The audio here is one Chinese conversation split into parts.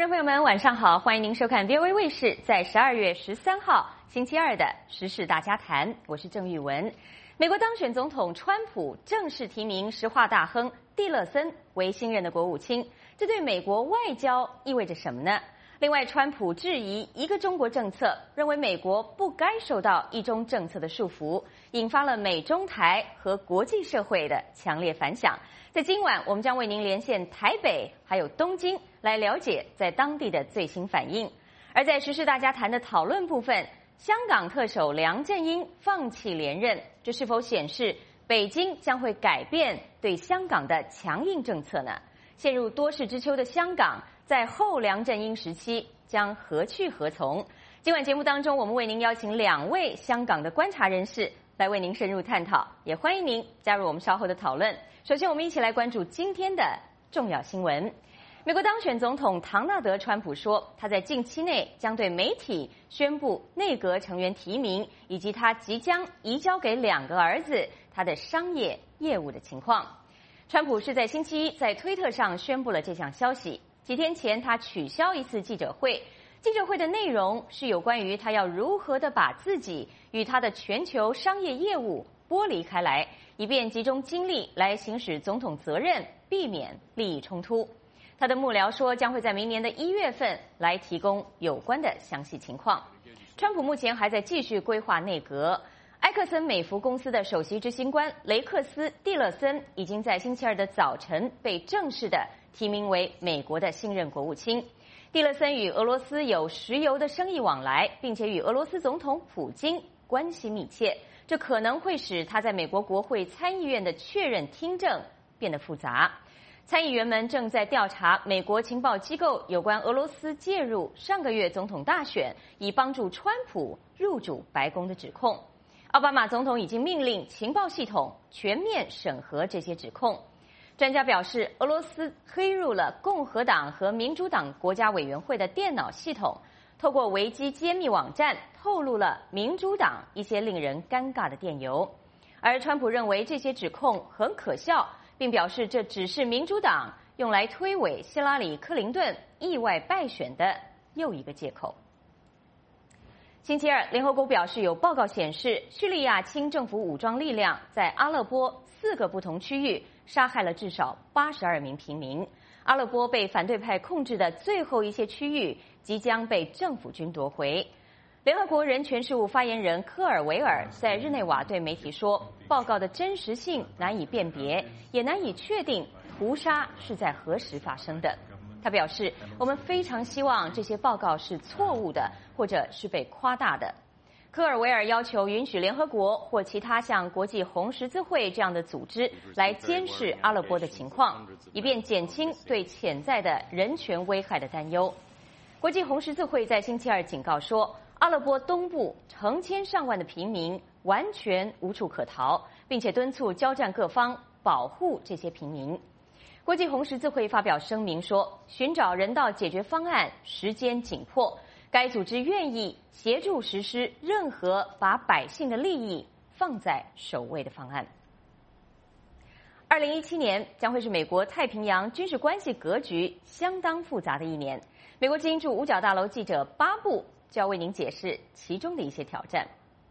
众朋友们，晚上好，欢迎您收看 VOA 卫视在12月13号星期二的时事大家谈，我是郑玉文。美国当选总统川普正式提名石化大亨蒂勒森为新任的国务卿，这对美国外交意味着什么呢？另外，川普质疑一个中国政策，认为美国不该受到一中政策的束缚，引发了美中台和国际社会的强烈反响。在今晚，我们将为您连线台北还有东京，来了解在当地的最新反应。而在时事大家谈的讨论部分，香港特首梁振英放弃连任，这是否显示北京将会改变对香港的强硬政策呢？陷入多事之秋的香港，在后梁振英时期将何去何从？今晚节目当中，我们为您邀请2位香港的观察人士来为您深入探讨，也欢迎您加入我们稍后的讨论。首先，我们一起来关注今天的重要新闻。美国当选总统唐纳德·川普说，他在近期内将对媒体宣布内阁成员提名，以及他即将移交给2个儿子他的商业业务的情况。川普是在星期一在推特上宣布了这项消息。几天前，他取消一次记者会，记者会的内容是有关于他要如何的把自己与他的全球商业业务剥离开来，以便集中精力来行使总统责任，避免利益冲突。他的幕僚说，将会在明年的1月份来提供有关的详细情况。川普目前还在继续规划内阁。埃克森美孚公司的首席执行官雷克斯·蒂勒森已经在星期二的早晨被正式的提名为美国的新任国务卿。蒂勒森与俄罗斯有石油的生意往来，并且与俄罗斯总统普京关系密切，这可能会使他在美国国会参议院的确认听证变得复杂。参议员们正在调查美国情报机构有关俄罗斯介入上个月总统大选，以帮助川普入主白宫的指控。奥巴马总统已经命令情报系统全面审核这些指控。专家表示，俄罗斯黑入了共和党和民主党国家委员会的电脑系统，透过维基揭秘网站透露了民主党一些令人尴尬的电邮。而川普认为这些指控很可笑，并表示这只是民主党用来推诿希拉里·克林顿意外败选的又一个借口。星期二，联合国表示，有报告显示，叙利亚亲政府武装力量在阿勒颇4个不同区域杀害了至少82名平民。阿勒颇被反对派控制的最后一些区域即将被政府军夺回。联合国人权事务发言人科尔维尔在日内瓦对媒体说，报告的真实性难以辨别，也难以确定屠杀是在何时发生的。他表示，我们非常希望这些报告是错误的，或者是被夸大的。科尔维尔要求允许联合国或其他像国际红十字会这样的组织来监视阿勒颇的情况，以便减轻对潜在的人权危害的担忧。国际红十字会在星期二警告说，阿勒颇东部成千上万的平民完全无处可逃，并且敦促交战各方保护这些平民。国际红十字会发表声明说，寻找人道解决方案时间紧迫，该组织愿意协助实施任何把百姓的利益放在首位的方案。2017年将会是美国太平洋军事关系格局相当复杂的一年。美国之音驻五角大楼记者巴布就要为您解释其中的一些挑战。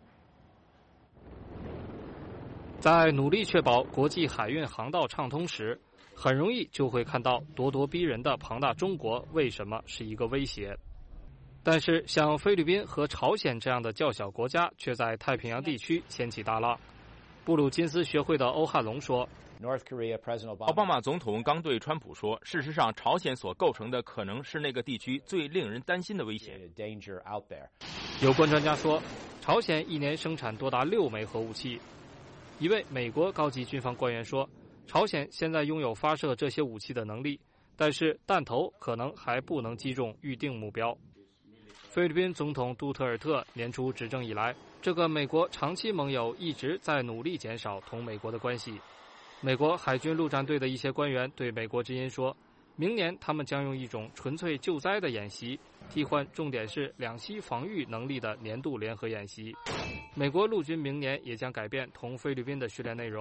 在努力确保国际海运航道畅通时，很容易就会看到咄咄逼人的庞大中国为什么是一个威胁。但是像菲律宾和朝鲜这样的较小国家却在太平洋地区掀起大浪。布鲁金斯学会的欧汉龙说， 奥巴马总统刚对川普说，事实上朝鲜所构成的可能是那个地区最令人担心的威胁。 有关专家说，朝鲜一年生产多达6枚核武器。一位美国高级军方官员说，朝鲜现在拥有发射这些武器的能力，但是弹头可能还不能击中预定目标。菲律宾总统杜特尔特年初执政以来，这个美国长期盟友一直在努力减少同美国的关系。美国海军陆战队的一些官员对美国之音说，明年他们将用一种纯粹救灾的演习替换重点是两栖防御能力的年度联合演习。美国陆军明年也将改变同菲律宾的训练内容，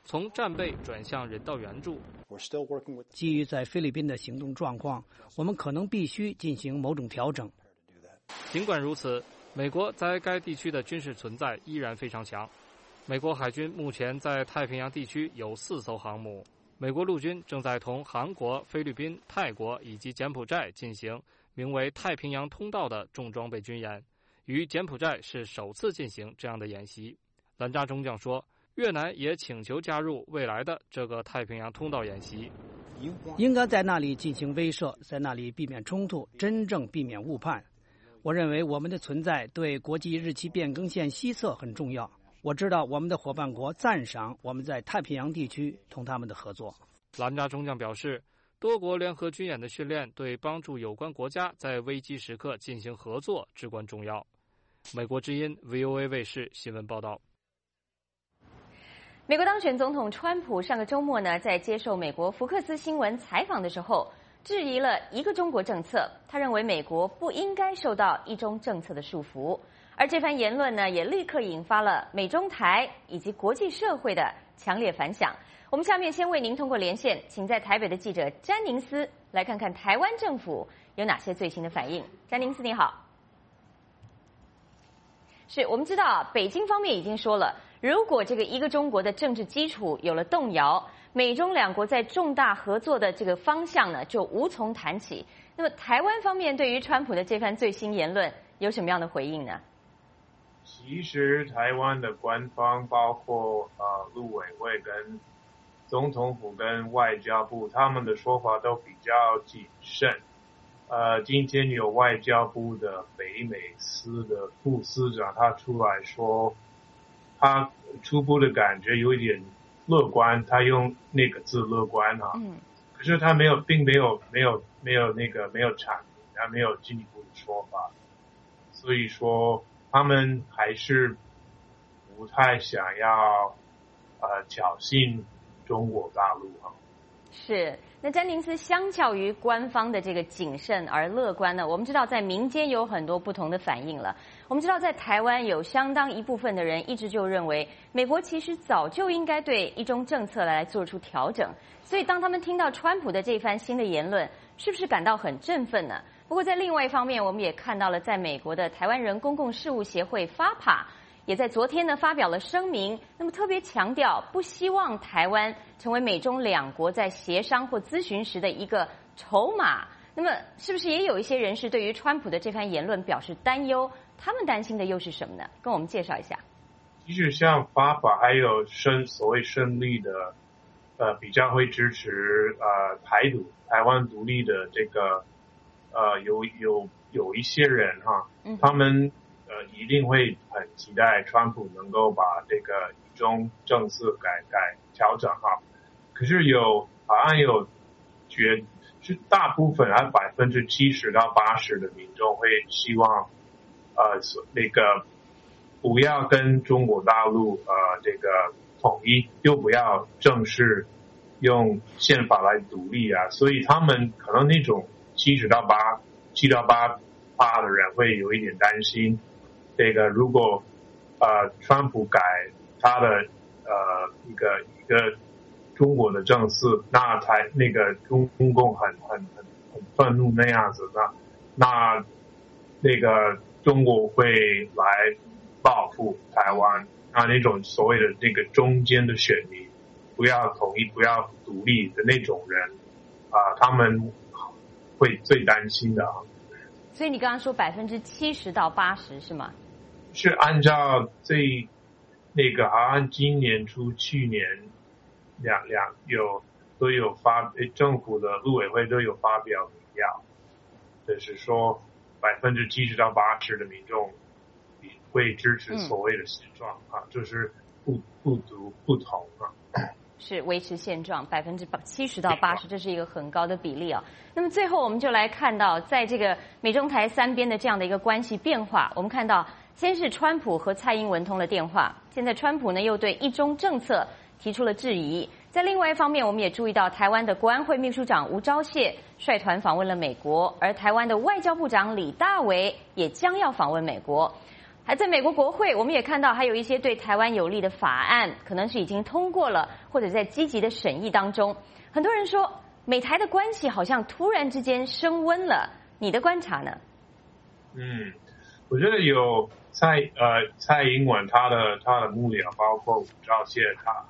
从战备转向人道援助。 基于在菲律宾的行动状况，我们可能必须进行某种调整。 尽管如此，美国在该地区的军事存在依然非常强。美国海军目前在太平洋地区有4艘航母。美国陆军正在同韩国、菲律宾、泰国以及柬埔寨进行名为太平洋通道的重装备军演，与柬埔寨是首次进行这样的演习。兰扎中将说，越南也请求加入未来的这个太平洋通道演习。 应该在那里进行威慑，在那里避免冲突，真正避免误判。我认为我们的存在对国际日期变更线西侧很重要。我知道我们的伙伴国赞赏我们在太平洋地区同他们的合作。 兰扎中将表示，多国联合军演的训练对帮助有关国家在危机时刻进行合作至关重要。美国之音 VOA 卫视新闻报道。 美国当选总统川普上个周末呢，在接受美国福克斯新闻采访的时候，质疑了一个中国政策。他认为美国不应该受到一中政策的束缚。而这番言论呢，也立刻引发了美中台以及国际社会的强烈反响。我们下面先为您通过连线，请在台北的记者詹宁斯来看看台湾政府有哪些最新的反应。詹宁斯你好。是我们知道，北京方面已经说了，如果这个一个中国的政治基础有了动摇，美中两国在重大合作的这个方向呢，就无从谈起。那么台湾方面对于川普的这番最新言论有什么样的回应呢？ 其实台湾的官方，包括陆委会跟总统府跟外交部，他们的说法都比较谨慎。今天有外交部的北美司的副司长，他出来说，他初步的感觉有一点乐观，他用那个字乐观哈。可是他并没有阐明，他没有进一步的说法，所以说他们还是不太想要挑衅中国大陆哈。 是，那詹宁斯相较于官方的这个谨慎而乐观呢，我们知道在民间有很多不同的反应了。我们知道在台湾有相当一部分的人一直就认为，美国其实早就应该对一中政策来做出调整。所以当他们听到川普的这番新的言论，是不是感到很振奋呢？不过在另外一方面，我们也看到了在美国的台湾人公共事务协会FAPA也在昨天呢发表了声明，那么特别强调不希望台湾成为美中两国在协商或咨询时的一个筹码。那么是不是也有一些人士对于川普的这番言论表示担忧？他们担心的又是什么呢？跟我们介绍一下。 其实像FAPA还有所谓胜利的比较会支持台湾独立的这个有一些人哈，他们一定会很期待川普能够把这个一中政策调整哈。可是好像是大部分70%到80%的民众会希望那个不要跟中国大陆这个统一，又不要正式用宪法来独立啊，所以他们可能那种7到8%的人会有一点担心，这个如果川普改他的一个中国的政策，那个中共很愤怒那样子，那个中国会来报复台湾，那种所谓的这个中间的选民不要统一不要独立的那种人他们会最担心的。 所以你刚刚说70%到80%是吗？ 是按照好像今年初去年都有政府的陆委会都有发表民调，就是说70%到80%的民众会支持所谓的现状就是不同是维持现状70%到80%，这是一个很高的比例啊。那么最后我们就来看到，在这个美中台三边的这样的一个关系变化，我们看到先是川普和蔡英文通了电话，现在川普呢又对一中政策提出了质疑。在另外一方面，我们也注意到台湾的国安会秘书长吴钊燮率团访问了美国，而台湾的外交部长李大为也将要访问美国。 还在美国国会，我们也看到还有一些对台湾有利的法案，可能是已经通过了，或者在积极的审议当中。很多人说，美台的关系好像突然之间升温了，你的观察呢？ 我觉得有蔡英文他的幕僚，包括吴钊燮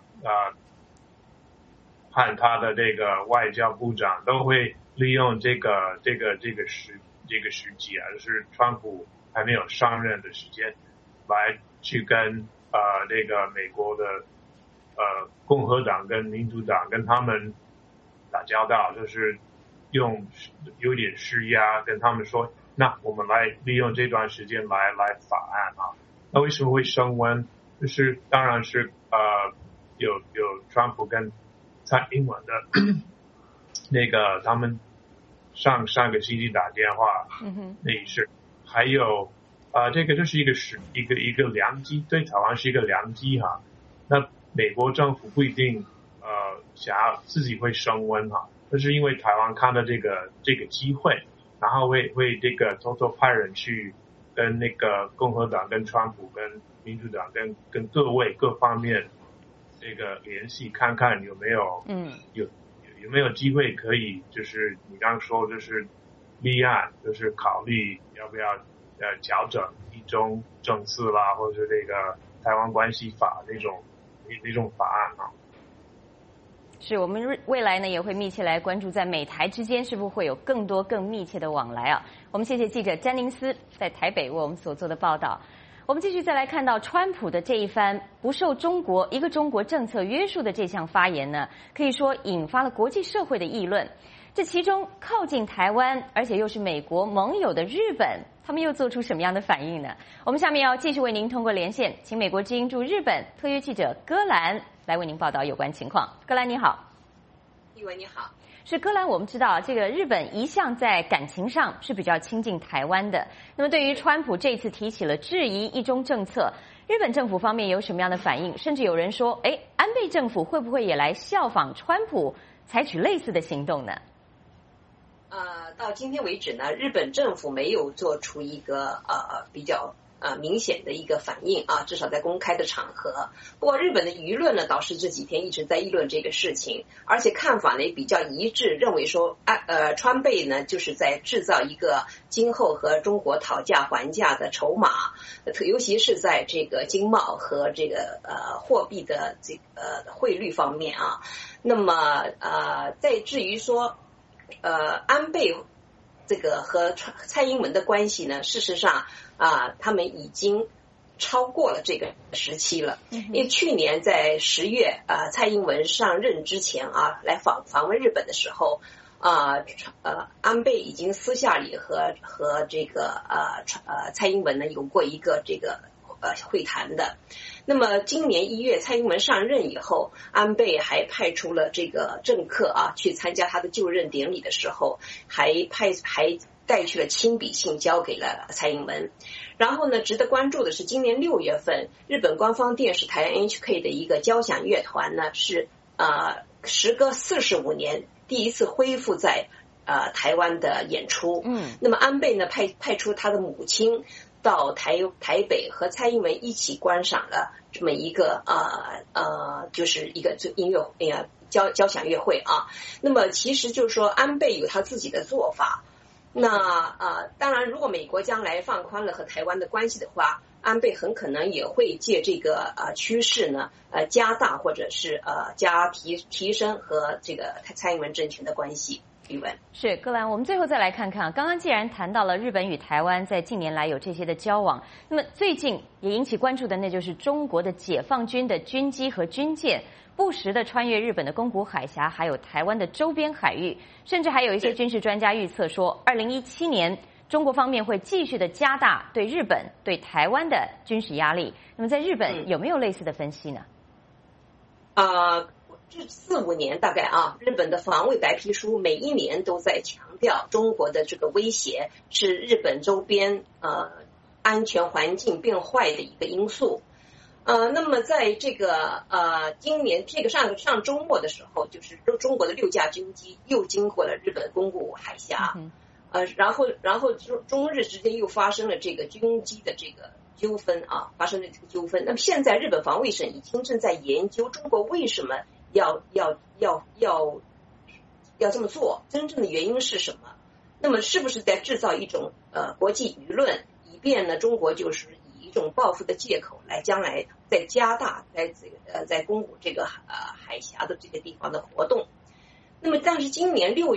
和他的这个外交部长都会利用这个时机啊，就是川普还没有上任的时间，来去跟这个美国的共和党跟民主党跟他们打交道，就是有点施压，跟他们说，那我们来利用这段时间来法案啊。那为什么会升温？就是当然是有川普跟蔡英文的那个他们上个星期打电话，那一事，还有这个就是一个良机，对台湾是一个良机哈。那美国政府不一定想要自己会升温哈，就是因为台湾看到这个机会，然后会这个偷偷派人去跟那个共和党、跟川普、跟民主党、跟各方面这个联系，看看有没有有没有机会可以，就是你刚刚说就是立案，就是考虑要不要调整一中政策啦，或者这个台湾关系法那种法案啊。 是我们未来呢也会密切来关注，在美台之间是不是会有更多更密切的往来啊？我们谢谢记者詹宁斯在台北为我们所做的报道。我们继续再来看到川普的这一番不受一个中国政策约束的这项发言呢，可以说引发了国际社会的议论。这其中靠近台湾而且又是美国盟友的日本，他们又做出什么样的反应呢？我们下面要继续为您通过连线，请美国之音驻日本特约记者戈兰来为您报道有关情况。戈兰你好。 立文你好。 是戈兰，我们知道这个日本一向在感情上是比较亲近台湾的。那么对于川普这次提起了质疑一中政策，日本政府方面有什么样的反应？甚至有人说，安倍政府会不会也来效仿川普，采取类似的行动呢？ 到今天为止呢，日本政府没有做出一个比较明显的一个反应啊，至少在公开的场合。不过日本的舆论呢，倒是这几天一直在议论这个事情，而且看法呢也比较一致，认为说川贝呢就是在制造一个今后和中国讨价还价的筹码，尤其是在这个经贸和这个货币的这个汇率方面啊。那么在至于说安倍这个和蔡英文的关系呢，事实上他们已经超过了这个时期了。因为去年在10月蔡英文上任之前来访问日本的时候安倍已经私下里和这个蔡英文呢有过一个这个会谈的。那么今年1月蔡英文上任以后，安倍还派出了这个政客去参加他的就任典礼的时候，还带去了亲笔信交给了蔡英文。然后呢，值得关注的是今年6月份日本官方电视台 NHK 的一个交响乐团呢，是时隔45年第一次恢复在台湾的演出。那么安倍呢派出他的母亲到台北和蔡英文一起观赏了这么一个就是一个音乐交响乐会啊。那么其实就是说安倍有他自己的做法。那当然如果美国将来放宽了和台湾的关系的话，安倍很可能也会借这个趋势呢加大或者是提升和这个蔡英文政权的关系。 是戈兰，我们最后再来看看刚刚既然谈到了日本与台湾在近年来有这些的交往，那么最近也引起关注的那就是中国的解放军的军机和军舰不时的穿越日本的宫古海峡还有台湾的周边海域，甚至还有一些军事专家预测说2017年中国方面会继续的加大对日本对台湾的军事压力。那么在日本有没有类似的分析呢？ 这4-5年大概日本的防卫白皮书每一年都在强调中国的这个威胁是日本周边安全环境变坏的一个因素。那么在这个今年这个上周末的时候，就是中国的6架军机又经过了日本宫古海峡，然后中日之间又发生了这个军机的这个纠纷啊，发生的这个纠纷。那么现在日本防卫省已经正在研究中国为什么要这么做，真正的原因是什么？那么是不是在制造一种国际舆论，以便呢中国就是以一种报复的借口来将来再加大在宫古这个海峡的这个地方的活动。那么但是今年的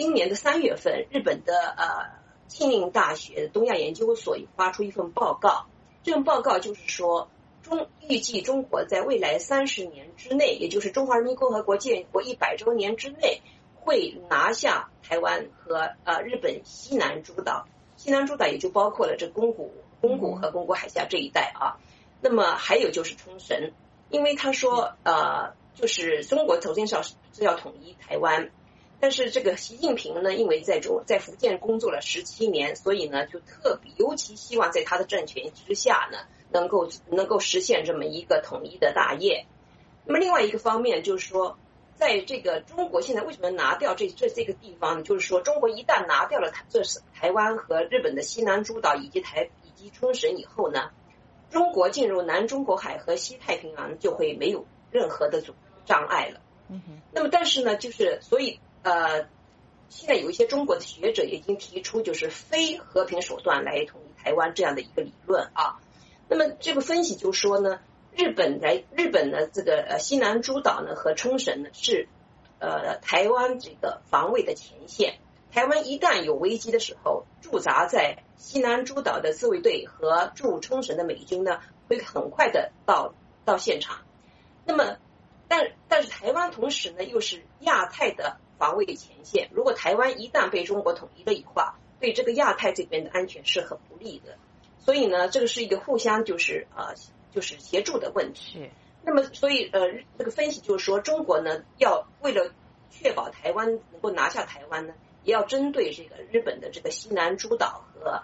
3月份，日本的庆应大学东亚研究所发出一份报告，这份报告就是说预计中国在未来30年之内，也就是中华人民共和国建国100周年之内，会拿下台湾和日本西南诸岛。西南诸岛也就包括了这宫古和宫古海峡这一带啊。那么还有就是冲绳，因为他说就是中国首先是要统一台湾，但是这个习近平呢，因为在福建工作了17年，所以呢就尤其希望在他的政权之下呢，能够实现这么一个统一的大业。那么另外一个方面就是说，在这个中国现在为什么拿掉这个地方呢？就是说中国一旦拿掉了台湾和日本的西南诸岛以及冲绳以后呢，中国进入南中国海和西太平洋就会没有任何的障碍了。那么但是呢，就是所以现在有一些中国的学者已经提出就是非和平手段来统一台湾这样的一个理论啊。那么这个分析就说呢，日本的这个西南诸岛呢和冲绳呢是台湾这个防卫的前线。台湾一旦有危机的时候，驻扎在西南诸岛的自卫队和驻冲绳的美军呢会很快的到现场。那么但是台湾同时呢又是亚太的防卫前线，如果台湾一旦被中国统一了以后，对这个亚太这边的安全是很不利的。所以呢，这个是一个互相就是协助的问题。是。那么所以这个分析就是说，中国呢要为了确保台湾能够拿下台湾呢，也要针对这个日本的这个西南诸岛和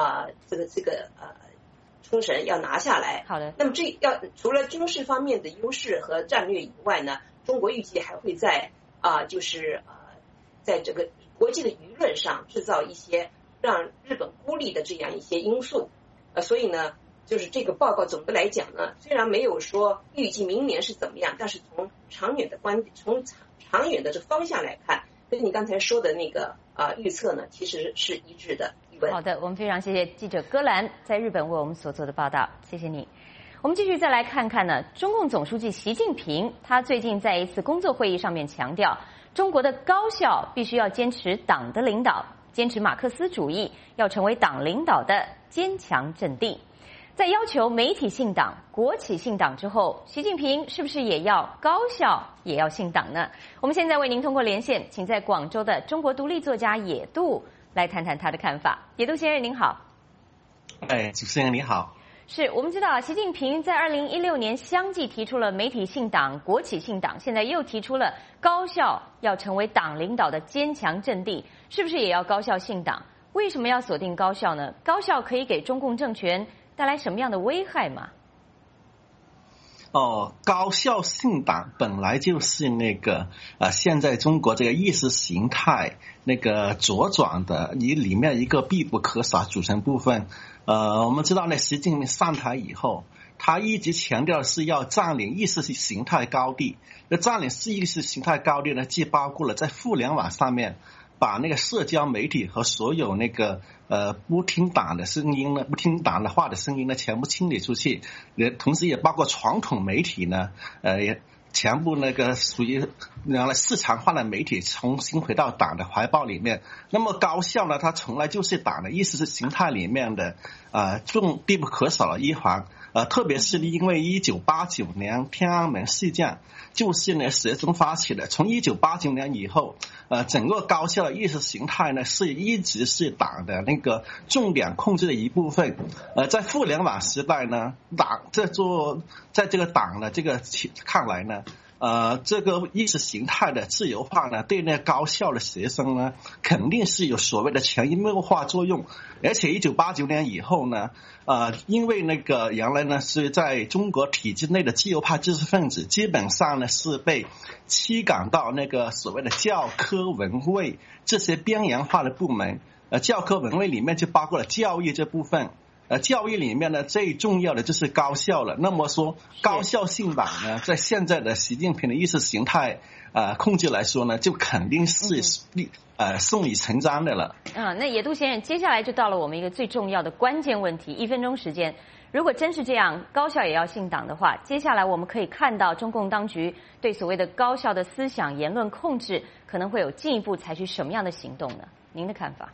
冲绳要拿下来。好的。那么除了军事方面的优势和战略以外呢，中国预计还会在在这个国际的舆论上制造一些让日本孤立的这样一些因素。所以呢，就是这个报告总的来讲呢，虽然没有说预计明年是怎么样，但是从长远的这方向来看，跟你刚才说的那个预测呢，其实是一致的。 好的，我们非常谢谢记者戈兰在日本为我们所做的报道，谢谢你。我们继续再来看看呢，中共总书记习近平他最近在一次工作会议上面强调，中国的高校必须要坚持党的领导，坚持马克思主义，要成为党领导的坚强阵地。在要求媒体信党、国企信党之后，习近平是不是也要高校也要信党呢？我们现在为您通过连线，请在广州的中国独立作家野渡来谈谈他的看法。野渡先生您好。 主持人你好。 是我们知道习近平在2016年相继提出了媒体信党、国企信党，现在又提出了高校要成为党领导的坚强阵地，是不是也要高校信党？为什么要锁定高校呢？高校可以给中共政权带来什么样的危害吗？ 高校信党本来就是那个现在中国这个意识形态那个茁壮的里面一个必不可少组成部分。我们知道呢，习近平上台以后，他一直强调的是要占领意识形态高地。那占领意识形态高地呢，既包括了在互联网上面把那个社交媒体和所有那个不听党的声音呢、不听党的话的声音呢，全部清理出去。同时也包括传统媒体呢，也全部那个属于原来市场化的媒体重新回到党的怀抱里面。那么高校呢，它从来就是党的意识形态里面的必不可少的一环。特别是因为1989年天安门事件就是呢学生发起的。从1989年以后，整个高校的意识形态呢一直是党的那个重点控制的一部分。在互联网时代呢，在这个党的这个看来呢，这个意识形态的自由化呢，对那高校的学生呢，肯定是有所谓的潜移默化作用。而且1989年以后呢，因为那个原来呢是在中国体制内的自由派知识分子，基本上呢是被驱赶到那个所谓的教科文卫这些边缘化的部门。教科文卫里面就包括了教育这部分。 教育里面呢最重要的就是高效了。那么说高效信党呢，在现在的习近平的意识形态控制来说呢，就肯定是顺理成章的了。 那野渡先生，接下来就到了我们一个最重要的关键问题，1分钟时间。如果真是这样，高校也要信党的话，接下来我们可以看到中共当局对所谓的高校的思想言论控制，可能会有进一步采取什么样的行动呢？您的看法？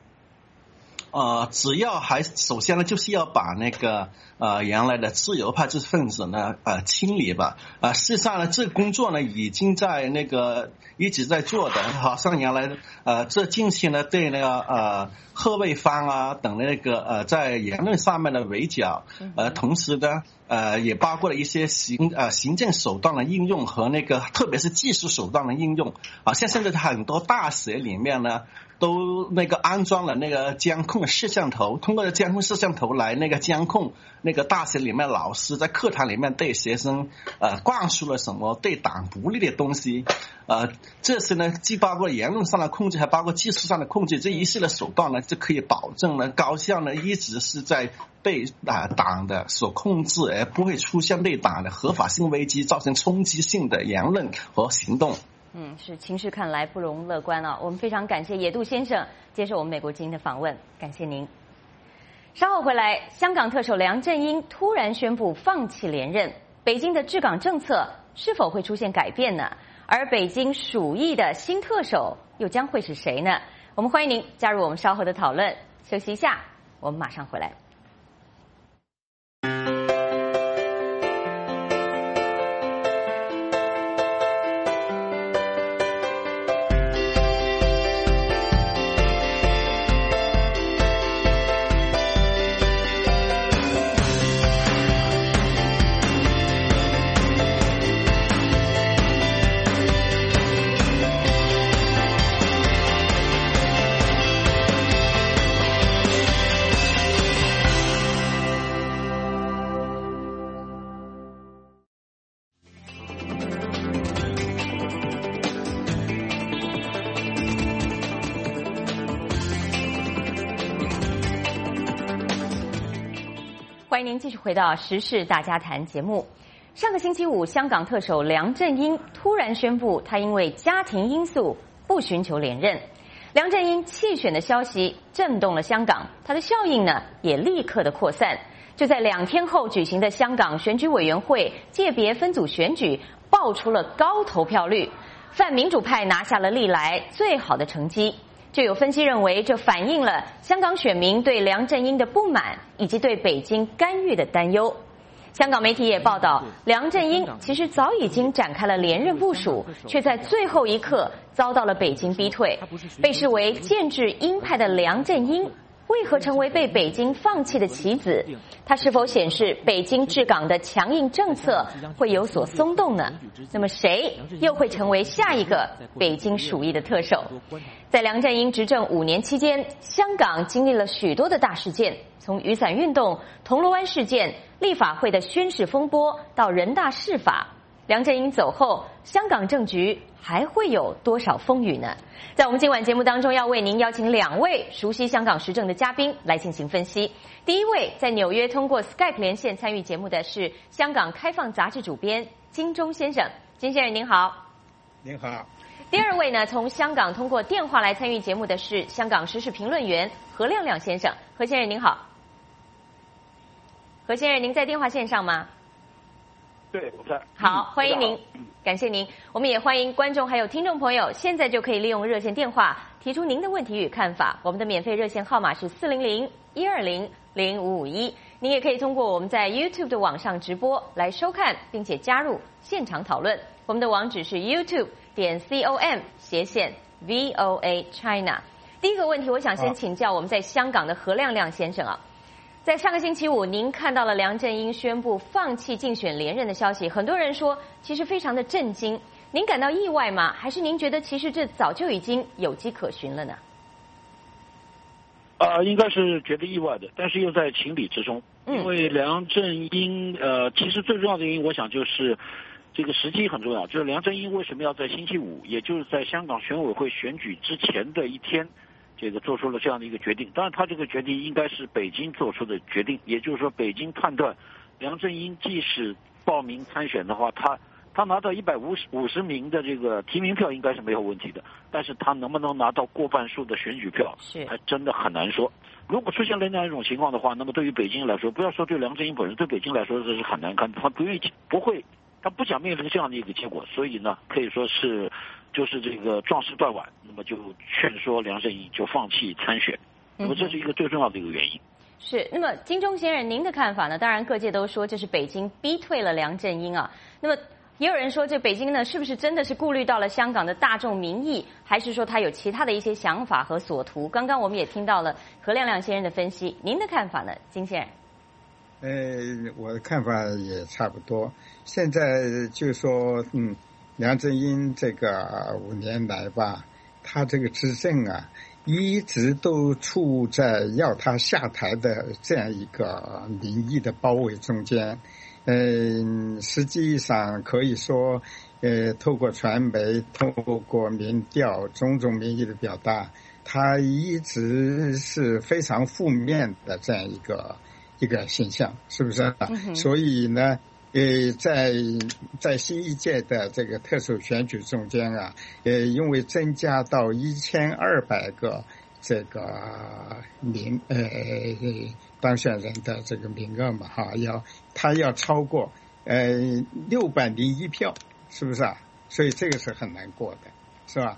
只要首先呢，就是要把那个原来的自由派知识分子呢清理吧。事实上呢，这个工作呢已经在一直在做的，好像原来这近期呢对那个贺卫方等那个在言论上面的围剿，同时呢也包括了一些行政手段的应用和那个特别是技术手段的应用。像现在很多大学里面呢都安装了那个监控摄像头，通过监控摄像头来监控那个大学里面老师在课堂里面对学生灌输了什么对党不利的东西。这些呢既包括言论上的控制，还包括技术上的控制，这一系列手段呢就可以保证呢高校呢一直是在被党的所控制，而不会出现对党的合法性危机造成冲击性的言论和行动。 是情势看来不容乐观啊！我们非常感谢野渡先生接受我们美国之音的访问，感谢您。稍后回来，香港特首梁振英突然宣布放弃连任，北京的治港政策是否会出现改变呢？而北京属意的新特首又将会是谁呢？我们欢迎您加入我们稍后的讨论。休息一下，我们马上回来。欢迎您继续回到《时事大家谈》节目。上个星期五，香港特首梁振英突然宣布，他因为家庭因素不寻求连任。梁振英弃选的消息震动了香港，他的效应呢也立刻的扩散。就在2天后举行的香港选举委员会界别分组选举，爆出了高投票率，泛民主派拿下了历来最好的成绩。就有分析认为，这反映了香港选民对梁振英的不满，以及对北京干预的担忧。香港媒体也报道，梁振英其实早已经展开了连任部署，却在最后一刻遭到了北京逼退。被视为建制鹰派的梁振英，为何成为被北京放弃的棋子？它是否显示北京治港的强硬政策会有所松动呢？那么谁又会成为下一个北京属意的特首？在梁振英执政5年期间，香港经历了许多的大事件，从雨伞运动、铜锣湾事件、立法会的宣誓风波到人大释法。梁振英走后，香港政局还会有多少风雨呢？在我们今晚节目当中，要为您邀请2位熟悉香港时政的嘉宾来进行分析。第一位在纽约通过 Skype 连线参与节目的是香港开放杂志主编金钟先生。金先生您好。 您好。 第2位呢，从香港通过电话来参与节目的是香港时事评论员何亮亮先生。何先生您好。何先生，您在电话线上吗？ 对，我在。 好，欢迎您，感谢您。我们也欢迎观众还有听众朋友，现在就可以利用热线电话提出您的问题与看法。我们的免费热线号码是400-120-0551。您也可以通过我们在 YouTube 的网上直播来收看，并且加入现场讨论。我们的网址是 youtube.com/VOA China。第一个问题，我想先请教我们在香港的何亮亮先生啊。在上个星期五，您看到了梁振英宣布放弃竞选连任的消息，很多人说其实非常的震惊。您感到意外吗？还是您觉得其实这早就已经有迹可循了呢？ 应该是觉得意外的，但是又在情理之中。因为梁振英，其实最重要的原因，我想就是这个时机很重要。就是梁振英为什么要在星期五，也就是在香港选委会选举之前的一天， 这个做出了这样的一个决定。当然，他这个决定应该是北京做出的决定，也就是说，北京判断梁振英即使报名参选的话，他拿到150名的这个提名票应该是没有问题的，但是他能不能拿到过半数的选举票，还真的很难说。如果出现了那样一种情况的话，那么对于北京来说，不要说对梁振英本人，对北京来说这是很难看，他不想面临这样的一个结果，所以呢，可以说是就是这个壮士断腕，那么就劝说梁振英就放弃参选，那么这是一个最重要的一个原因。 是，那么金钟先生，您的看法呢？当然，各界都说这是北京逼退了梁振英啊。那么也有人说，这北京呢，是不是真的是顾虑到了香港的大众民意，还是说他有其他的一些想法和所图？刚刚我们也听到了何亮亮先生的分析，您的看法呢，金先生？ 我的看法也差不多。现在就说，梁振英这个5年来吧，他这个执政啊，一直都处在要他下台的这样一个民意的包围中间。实际上可以说，透过传媒，透过民调，种种民意的表达，他一直是非常负面的这样一个现象，是不是？所以呢，在新一届的这个特首选举中间啊，因为增加到1200个这个当选人的这个名额嘛，他要超过601票，是不是啊？所以这个是很难过的，是吧？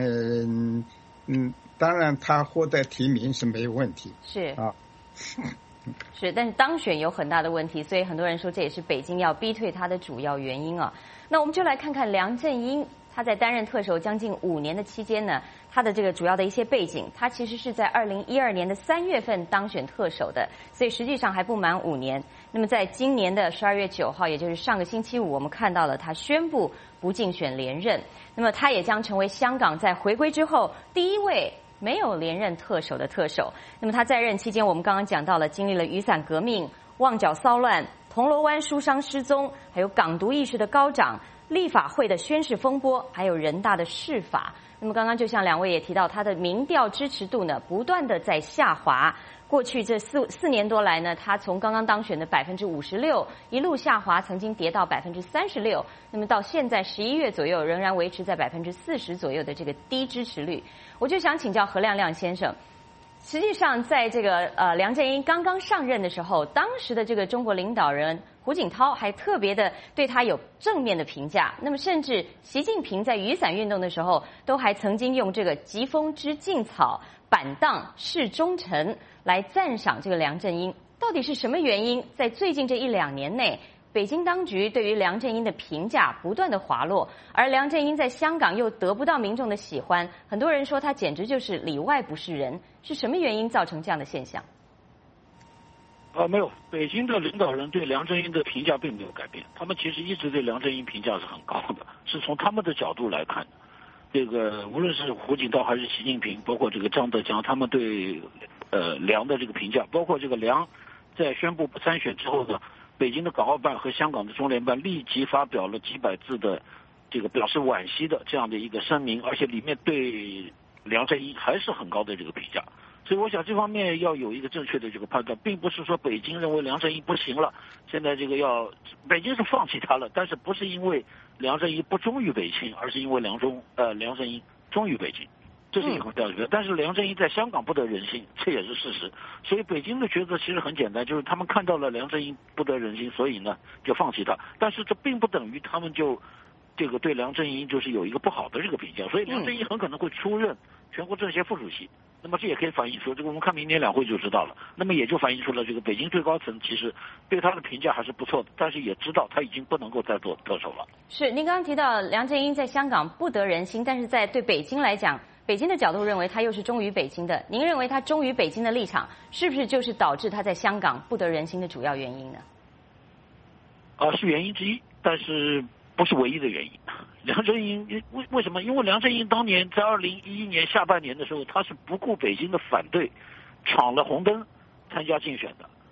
当然他获得提名是没有问题， 是啊。 是，但是当选有很大的问题，所以很多人说这也是北京要逼退他的主要原因啊。那我们就来看看梁振英，他在担任特首将近5年的期间呢，他的这个主要的一些背景，他其实是在2012年的3月份当选特首的，所以实际上还不满5年。那么在今年的12月9号，也就是上个星期五，我们看到了他宣布不竞选连任。那么他也将成为香港在回归之后第一位没有连任特首的特首。那么他在任期间，我们刚刚讲到了经历了雨伞革命、旺角骚乱、铜锣湾书商失踪，还有港独意识的高涨、立法会的宣誓风波，还有人大的释法。那么刚刚就像2位也提到，他的民调支持度呢不断的在下滑。过去这4年多来呢，他从刚刚当选的56%一路下滑，曾经跌到36%。那么到现在11月左右，仍然维持在40%左右的这个低支持率。我就想请教何亮亮先生，实际上在这个梁振英刚刚上任的时候，当时的这个中国领导人胡锦涛还特别的对他有正面的评价。那么甚至习近平在雨伞运动的时候，都还曾经用这个疾风知劲草，板荡是忠臣来赞赏这个梁振英。到底是什么原因，在最近这1-2年内，北京当局对于梁振英的评价不断的滑落，而梁振英在香港又得不到民众的喜欢，很多人说他简直就是里外不是人。是什么原因造成这样的现象？ 没有，北京的领导人对梁振英的评价并没有改变，他们其实一直对梁振英评价是很高的，是从他们的角度来看的。这个无论是胡锦涛还是习近平，包括这个张德江，他们对梁的这个评价，包括这个梁在宣布不参选之后呢，北京的港澳办和香港的中联办立即发表了几百字的这个表示惋惜的这样的一个声明，而且里面对梁振英还是很高的这个评价。所以我想这方面要有一个正确的这个判断，并不是说北京认为梁振英不行了，现在这个北京是放弃他了，但是不是因为梁振英不忠于北京，而是因为梁振英忠于北京，这是一个很重要的。但是梁振英在香港不得人心，这也是事实。所以北京的抉择其实很简单，就是他们看到了梁振英不得人心，所以呢就放弃他。但是这并不等于他们就这个对梁振英就是有一个不好的这个评价，所以梁振英很可能会出任全国政协副主席。那么这也可以反映出，这个我们看明年两会就知道了。那么也就反映出了这个北京最高层其实对他的评价还是不错的，但是也知道他已经不能够再做特首了。 是，您刚刚提到梁振英在香港不得人心，但是在对北京来讲，北京的角度认为他又是忠于北京的。您认为他忠于北京的立场，是不是就是导致他在香港不得人心的主要原因呢？ 是原因之一，但是不是唯一的原因。梁振英为什么？因为梁振英当年在2011年下半年的时候，他是不顾北京的反对，闯了红灯参加竞选的。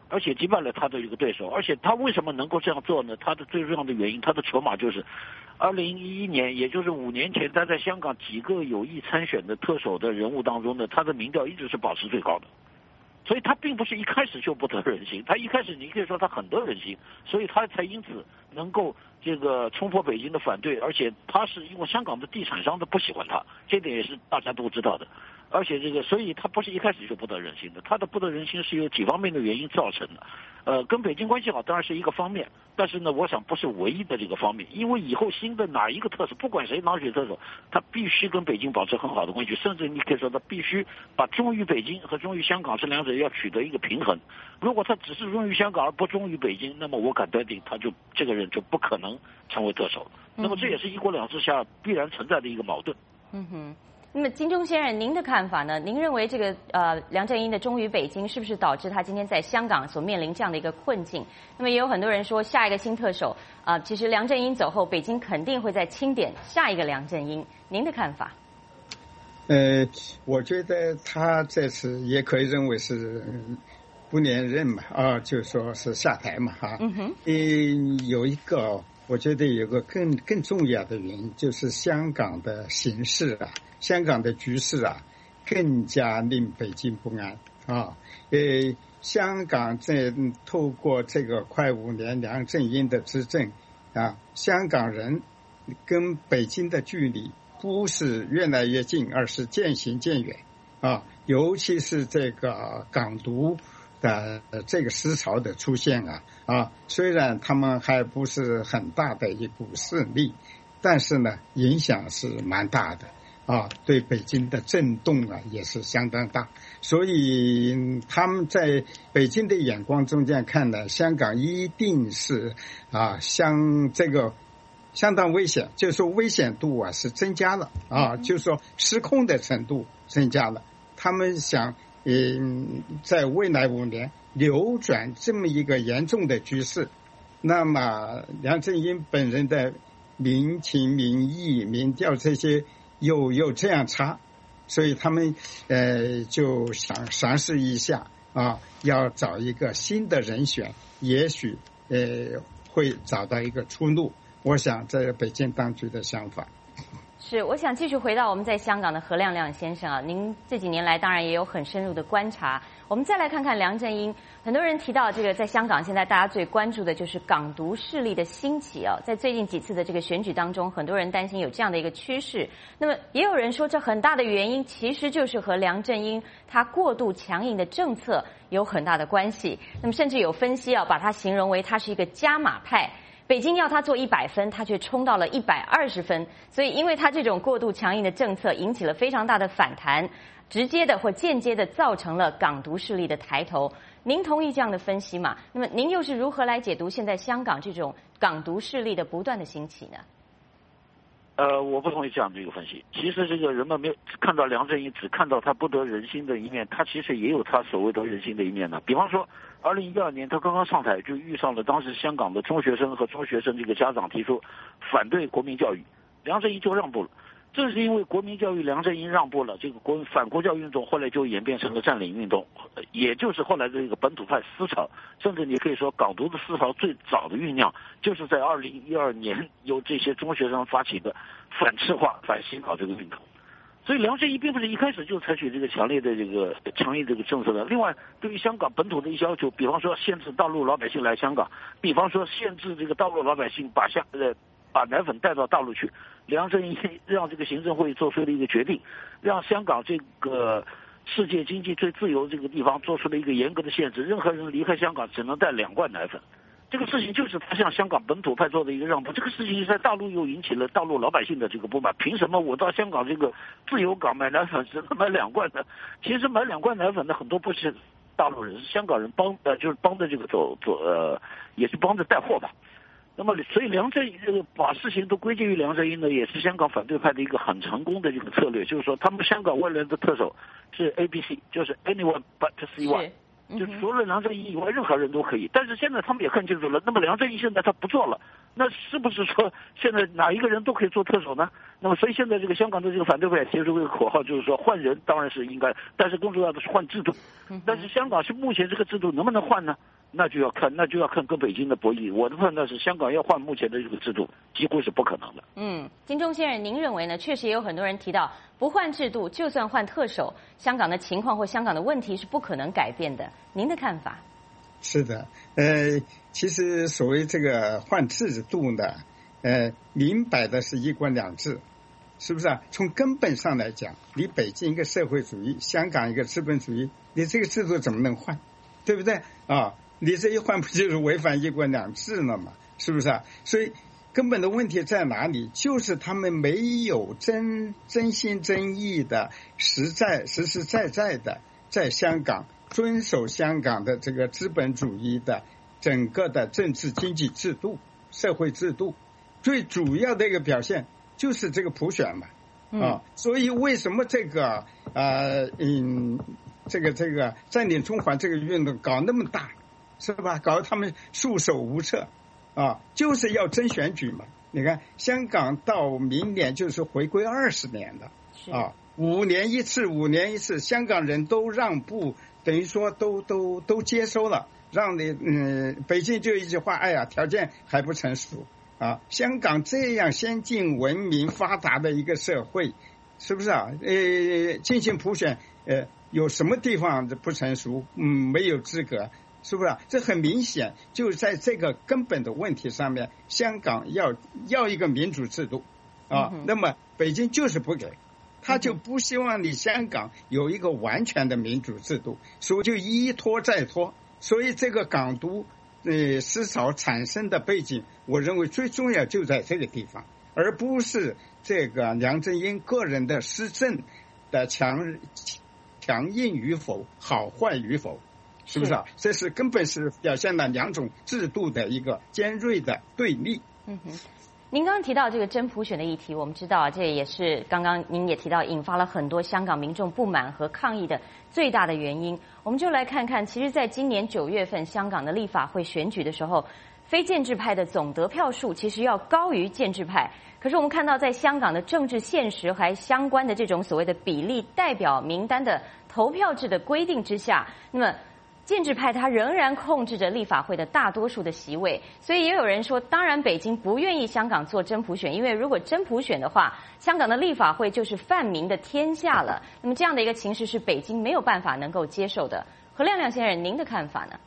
而且击败了他的一个对手。而且他为什么能够这样做呢？他的最重要的原因，他的筹码就是2011年，也就是5年前，他在香港几个有意参选的特首的人物当中呢，他的民调一直是保持最高的。所以他并不是一开始就不得人心，他一开始你可以说他很得人心，所以他才因此能够这个冲破北京的反对，而且他是因为香港的地产商都不喜欢他，这点也是大家都知道的。而且这个，所以他不是一开始就不得人心的，他的不得人心是由几方面的原因造成的。跟北京关系好当然是一个方面，但是呢，我想不是唯一的这个方面，因为以后新的哪一个特首，不管谁当选特首，他必须跟北京保持很好的关系，甚至你可以说他必须把忠于北京和忠于香港这两者要取得一个平衡。如果他只是忠于香港而不忠于北京，那么我敢断定，这个人就不可能成为特首。那么这也是一国两制下必然存在的一个矛盾。 那么金钟先生，您的看法呢？您认为这个梁振英的忠于北京，是不是导致他今天在香港所面临这样的一个困境？那么也有很多人说，下一个新特首其实梁振英走后，北京肯定会再钦点下一个梁振英。您的看法？ 我觉得他这次也可以认为是不连任嘛，就说是下台嘛，哈。有一个，我觉得有个更重要的原因，就是香港的形势香港的局势更加令北京不安香港在透过这个快5年梁振英的执政香港人跟北京的距离不是越来越近，而是渐行渐远尤其是这个港独的这个思潮的出现虽然他们还不是很大的一股势力，但是呢影响是蛮大的对北京的震动也是相当大，所以他们在北京的眼光中间看呢，香港一定是像这个相当危险，就是说危险度是增加了就是说失控的程度增加了。他们想在未来5年扭转这么一个严重的局势，那么梁振英本人的民情民意民调这些又这样差，所以他们就想尝试一下要找一个新的人选，也许会找到一个出路。我想这是北京当局的想法。 是，我想继续回到我们在香港的何亮亮先生您这几年来当然也有很深入的观察。我们再来看看梁振英，很多人提到这个在香港现在大家最关注的就是港独势力的兴起在最近几次的这个选举当中，很多人担心有这样的一个趋势。那么也有人说，这很大的原因其实就是和梁振英他过度强硬的政策有很大的关系。那么甚至有分析把他形容为他是一个加码派。北京要他做100分，他却冲到了120分，所以因为他这种过度强硬的政策引起了非常大的反弹，直接的或间接的造成了港独势力的抬头。您同意这样的分析吗？那么您又是如何来解读现在香港这种港独势力的不断的兴起呢？ 我不同意这样的一个分析。其实这个人们没有看到梁振英，只看到他不得人心的一面，他其实也有他所谓得人心的一面呢。比方说2012年他刚刚上台就遇上了当时香港的中学生和中学生这个家长提出反对国民教育，梁振英就让步了。正是因为国民教育梁振英让步了，这个反国教运动后来就演变成了占领运动，也就是后来的这个本土派思潮，甚至你可以说港独的思潮最早的酝酿就是在2012年由这些中学生发起的反赤化反洗脑这个运动。所以梁振英并不是一开始就采取这个强硬这个政策的。另外，对于香港本土的一些要求，比方说限制大陆老百姓来香港，比方说限制这个大陆老百姓把奶粉带到大陆去，梁振英让这个行政会议做出了一个决定，让香港这个世界经济最自由这个地方做出了一个严格的限制，任何人离开香港只能带2罐奶粉。这个事情就是他向香港本土派做的一个让步，这个事情在大陆又引起了大陆老百姓的这个不满。凭什么我到香港这个自由港买奶粉只能买2罐呢？其实买2罐奶粉的很多不是大陆人，是香港人就是帮着这个也是帮着带货吧。那么，所以梁振英把事情都归结于梁振英呢，也是香港反对派的一个很成功的这个策略，就是说他们香港未来的特首是 ABC， 就是 anyone but C1，就除了梁振英以外，任何人都可以。但是现在他们也看清楚了，那么梁振英现在他不做了，那是不是说现在哪一个人都可以做特首呢？那么所以现在这个香港的这个反对派提出一个口号，就是说换人当然是应该，但是更重要的是换制度。但是香港是目前这个制度能不能换呢？ 那就要看跟北京的博弈。我的判断是，香港要换目前的这个制度，几乎是不可能的。 金钟先生，您认为呢？确实也有很多人提到，不换制度，就算换特首，香港的情况或香港的问题是不可能改变的。您的看法？ 是的，其实所谓这个换制度呢，明摆的是一国两制，是不是啊？从根本上来讲，你北京一个社会主义，香港一个资本主义，你这个制度怎么能换？对不对啊？你这一换不就是违反一国两制了吗？是不是啊？所以根本的问题在哪里？就是他们没有真心真意的实实在在的在香港遵守香港的这个资本主义的整个的政治经济制度、社会制度。最主要的一个表现就是这个普选嘛，所以为什么这个这个占领中环这个运动搞那么大，是吧？搞得他们束手无策啊，就是要争选举嘛。你看香港到明年就是回归20年了啊，5年一次，香港人都让步，等于说都接收了，让你北京就一句话，哎呀，条件还不成熟啊。香港这样先进文明发达的一个社会，是不是啊？进行普选，有什么地方不成熟？没有资格，是不是啊？这很明显，就在这个根本的问题上面，香港要一个民主制度啊，那么北京就是不给，他就不希望你香港有一个完全的民主制度，所以就一拖再拖。所以这个港独思潮产生的背景，我认为最重要就在这个地方，而不是这个梁振英个人的施政的强硬与否、好坏与否，是不是啊？这是根本是表现了两种制度的一个尖锐的对立。 您刚刚提到这个真普选的议题，我们知道这也是刚刚您也提到引发了很多香港民众不满和抗议的最大的原因。我们就来看看，其实在今年9月份香港的立法会选举的时候，非建制派的总得票数其实要高于建制派。可是我们看到在香港的政治现实还相关的这种所谓的比例代表名单的投票制的规定之下，那么建制派它仍然控制着立法会的大多数的席位，所以也有人说，当然北京不愿意香港做真普选，因为如果真普选的话，香港的立法会就是泛民的天下了。那么这样的一个情势是北京没有办法能够接受的。何亮亮先生，您的看法呢？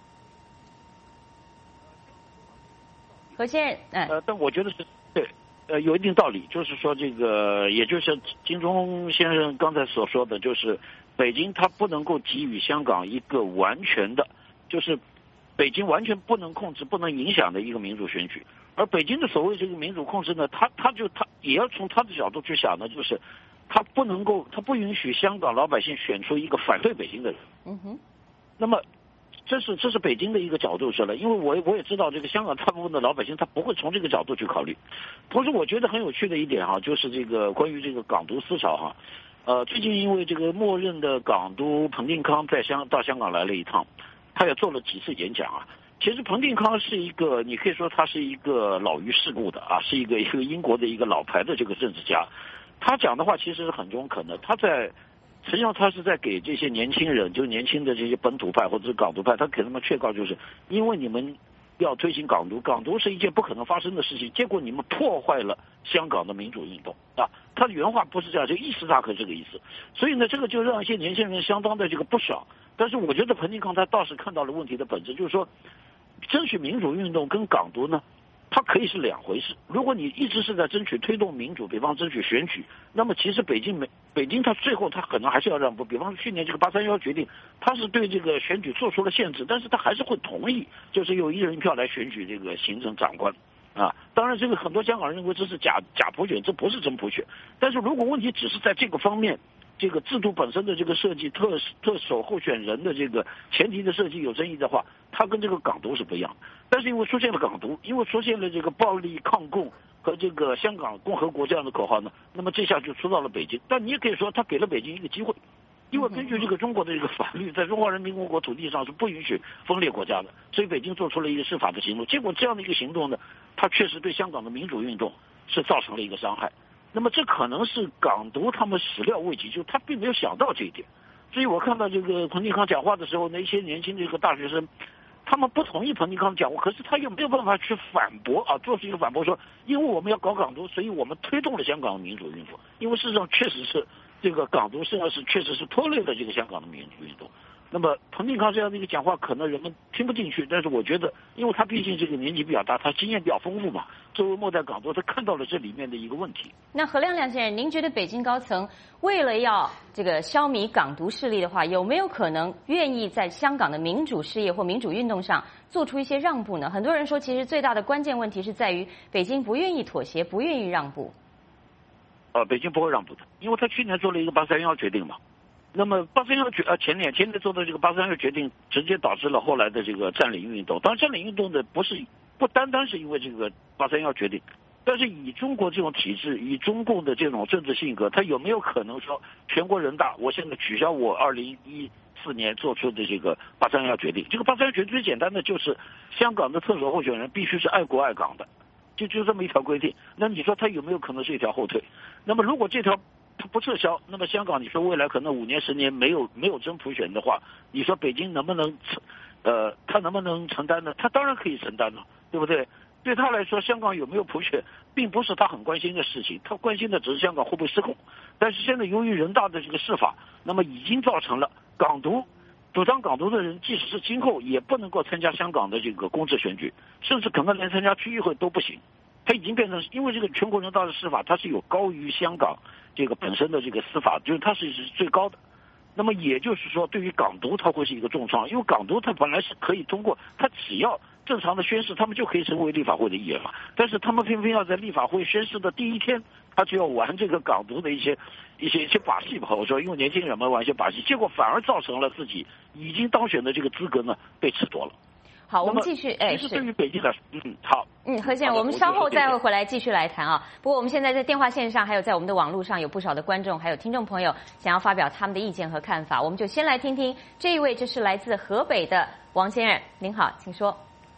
何先生， 但我觉得是对，有一定道理，就是说这个，也就是金钟先生刚才所说的，就是北京它不能够给予香港一个完全的，就是北京完全不能控制、不能影响的一个民主选举。而北京的所谓这个民主控制呢，他也要从他的角度去想呢，就是他不允许香港老百姓选出一个反对北京的人。那么这是北京的一个角度是了，因为我也知道这个香港大部分的老百姓他不会从这个角度去考虑。同时我觉得很有趣的一点哈，就是这个关于这个港独思潮哈，最近因为这个默认的港督彭定康到香港来了一趟，他也做了几次演讲啊。其实彭定康是一个，你可以说他是一个老于世故的啊，是一个英国的一个老牌的这个政治家。他讲的话其实是很中肯的，实际上他是在给这些年轻人，就年轻的这些本土派或者是港独派，他给他们劝告，就是因为你们要推行港独，港独是一件不可能发生的事情，结果你们破坏了香港的民主运动啊。他的原话不是这样，就意思大概这个意思。所以呢，这个就让一些年轻人相当的这个不爽。但是我觉得彭定康他倒是看到了问题的本质，就是说争取民主运动跟港独呢，它可以是两回事。如果你一直是在争取推动民主，比方争取选举，那么其实北京它最后它可能还是要让步。比方去年这个831决定，它是对这个选举做出了限制，但是它还是会同意，就是用1人1票来选举这个行政长官啊。当然这个很多香港人认为这是假普选，这不是真普选。但是如果问题只是在这个方面，这个制度本身的这个设计，特首候选人的这个前提的设计有争议的话，它跟这个港独是不一样。但是因为出现了港独，因为出现了这个暴力抗共和这个香港共和国这样的口号呢，那么这下就出到了北京。但你也可以说他给了北京一个机会，因为根据这个中国的这个法律，在中华人民共和国土地上是不允许分裂国家的，所以北京做出了一个司法的行动。结果这样的一个行动呢，它确实对香港的民主运动是造成了一个伤害。那么这可能是港独他们始料未及，就他并没有想到这一点。所以我看到这个彭定康讲话的时候呢，一些年轻的这个大学生， 他们不同意彭定康讲话，可是他又没有办法去反驳啊，做出一个反驳说，因为我们要搞港独，所以我们推动了香港的民主运动。因为事实上确实是这个港独实际上是确实是拖累了这个香港的民主运动。那么彭定康这样的一个讲话，可能人们听不进去，但是我觉得，因为他毕竟这个年纪比较大，他经验比较丰富嘛，作为末代港督，他看到了这里面的一个问题。 那何亮亮先生，您觉得北京高层为了要这个消弭港独势力的话，有没有可能愿意在香港的民主事业或民主运动上做出一些让步呢？很多人说，其实最大的关键问题是在于北京不愿意妥协，不愿意让步。 北京不会让步的，因为他去年做了一个831决定嘛。那么831前年做的这个831决定，直接导致了后来的这个占领运动。当然，占领运动的不单单是因为这个831决定，但是以中国这种体制，以中共的这种政治性格，他有没有可能说全国人大，我现在取消我2014年做出的这个831决定？这个831决定最简单的就是香港的特首候选人必须是爱国爱港的，就这么一条规定。那你说他有没有可能是一条后退？那么如果这条他不撤销，那么香港你说未来可能5年10年没有真普选的话，你说北京能不能他能不能承担呢？他当然可以承担了，对不对？对他来说，香港有没有普选并不是他很关心的事情，他关心的只是香港会不会失控。但是现在由于人大的这个释法，那么已经造成了港独主张港独的人，即使是今后也不能够参加香港的这个公职选举，甚至可能连参加区议会都不行。它已经变成，因为这个全国人大的释法，它是有高于香港这个本身的这个司法，就是它是最高的。那么也就是说，对于港独它会是一个重创，因为港独它本来是可以通过，它只要正常的宣誓，他们就可以成为立法会的议员嘛。但是他们偏偏要在立法会宣誓的第一天，他就要玩这个港独的一些把戏吧。我说，因为年轻人们玩一些把戏，结果反而造成了自己已经当选的这个资格呢被褫夺了。 好，我们继续。 其实对于北京来说，好。 何先生，我们稍后再会回来继续来谈啊。不过我们现在在电话线上，还有在我们的网络上，有不少的观众还有听众朋友想要发表他们的意见和看法。我们就先来听听这一位，这是来自河北的王先生，您好，请说。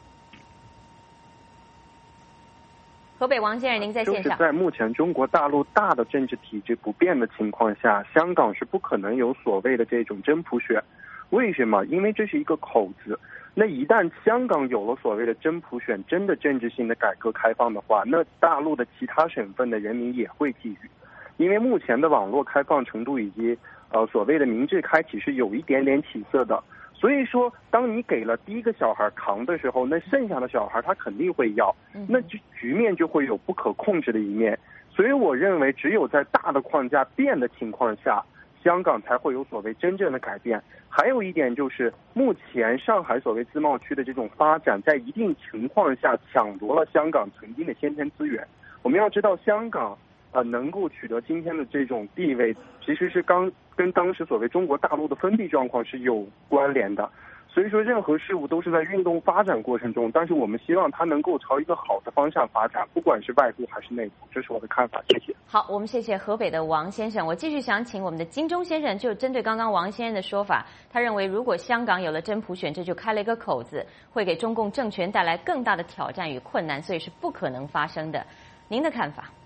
河北王先生，您在线上。 就是在目前中国大陆大的政治体制不变的情况下，香港是不可能有所谓的这种真普选。为什么？因为这是一个口子。那一旦香港有了所谓的真普选，真的政治性的改革开放的话，那大陆的其他省份的人民也会觊觎。因为目前的网络开放程度以及所谓的民智开启是有一点点起色的。所以说，当你给了第一个小孩扛的时候，那剩下的小孩他肯定会要，那局面就会有不可控制的一面。所以我认为，只有在大的框架变的情况下，香港才会有所谓真正的改变。还有一点就是，目前上海所谓自贸区的这种发展，在一定情况下抢夺了香港曾经的先天资源。我们要知道，香港能够取得今天的这种地位，其实是跟当时所谓中国大陆的封闭状况是有关联的。所以说，任何事物都是在运动发展过程中，但是我们希望它能够朝一个好的方向发展，不管是外部还是内部，这是我的看法。谢谢。 好，我们谢谢河北的王先生。我继续想请我们的金钟先生，就针对刚刚王先生的说法，他认为如果香港有了真普选，这就开了一个口子，会给中共政权带来更大的挑战与困难，所以是不可能发生的。您的看法？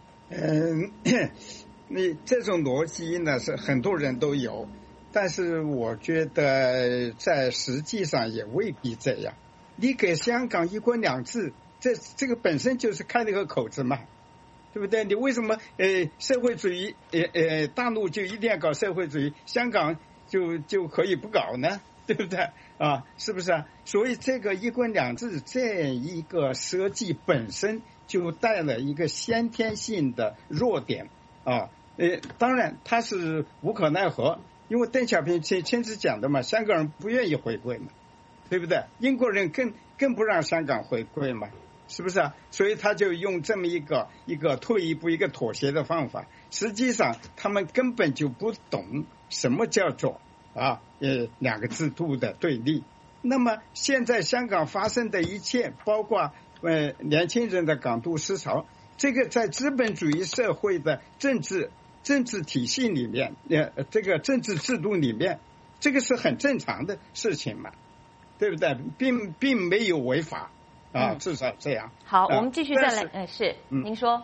你这种逻辑呢，是很多人都有。但是我觉得在实际上也未必这样。你给香港一国两制，这个本身就是开了个口子嘛，对不对？你为什么社会主义大陆就一定要搞社会主义，香港就可以不搞呢？对不对啊？是不是啊？所以这个一国两制这一个设计本身就带了一个先天性的弱点啊。当然它是无可奈何。因为邓小平亲自讲的嘛，香港人不愿意回归嘛，对不对？英国人更不让香港回归嘛，是不是啊？所以他就用这么一个退一步一个妥协的方法。实际上他们根本就不懂什么叫做两个制度的对立。那么现在香港发生的一切，包括年轻人的港独思潮，这个在资本主义社会的政治体系里面，这个政治制度里面，这个是很正常的事情嘛，对不对？并没有违法啊，至少这样。 好，我们继续再来。您说。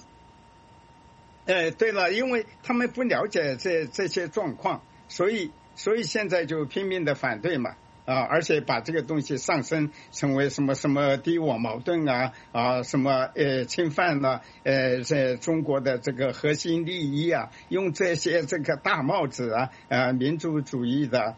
对了，因为他们不了解这些状况，所以现在就拼命的反对嘛。 而且把这个东西上升成为什么敌我矛盾什么侵犯了在中国的这个核心利益用这些这个大帽子民族主义的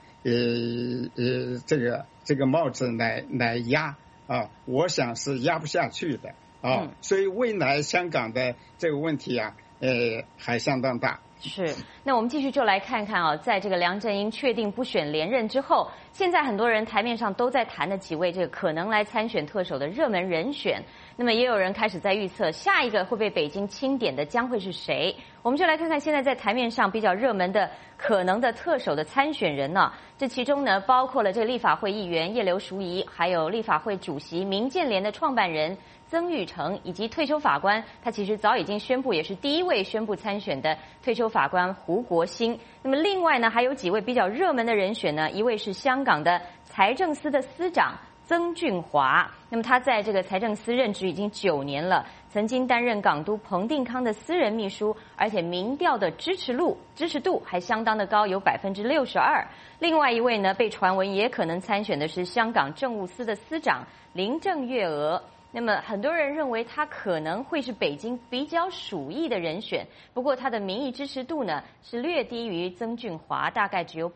这个帽子来压我想是压不下去的所以未来香港的这个问题还相当大。 是，那我们继续就来看看在这个梁振英确定不选连任之后，现在很多人台面上都在谈的几位这个可能来参选特首的热门人选，那么也有人开始在预测下一个会被北京钦点的将会是谁。我们就来看看现在在台面上比较热门的可能的特首的参选人呢，这其中呢包括了这个立法会议员叶刘淑仪，还有立法会主席民建联的创办人曾钰成，以及退休法官，他其实早已经宣布，也是第一位宣布参选的退休法官胡国兴。那么另外呢，还有几位比较热门的人选呢，一位是香港的财政司的司长曾俊华，那么他在这个财政司任职已经9年了，曾经担任港督彭定康的私人秘书，而且民调的支持度还相当的高，有62%。另外一位呢，被传闻也可能参选的是香港政务司的司长林郑月娥。那么很多人认为他可能会是北京比较属意的人选，不过他的民意支持度呢是略低于曾俊华，大概只有